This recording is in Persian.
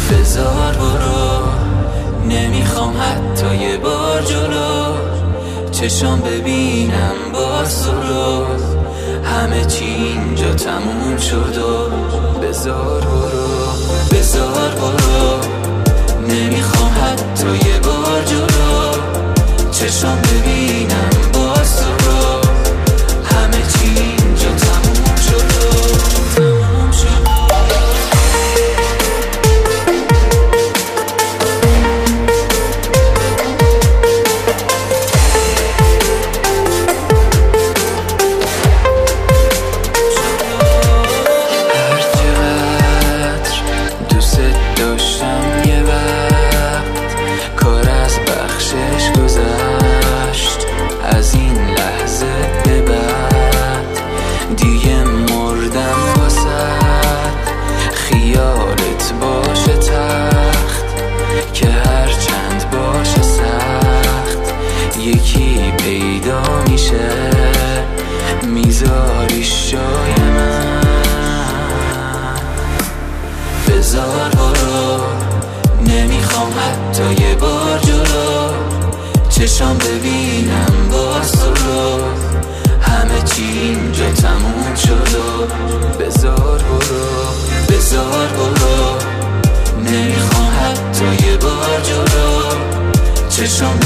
بذار برو، نمیخوام حتی یه بار جلو چشام ببینم باز تو رو. همه چی اینجا تموم شد و بذار برو، بذار برو، نمیخوام حتی یه بار جلو چشام ببینم باز تو رو. همه چی اینجا تموم شد و تموم شد. یکی پیدا میشه میذاریش جای من. بذار برو، نمیخوام حتی یه بار جلو چشام ببینم باز تو رو. همه چی اینجا تموم شد و بذار برو، بذار برو، نمیخوام حتی یه بار جلو چشام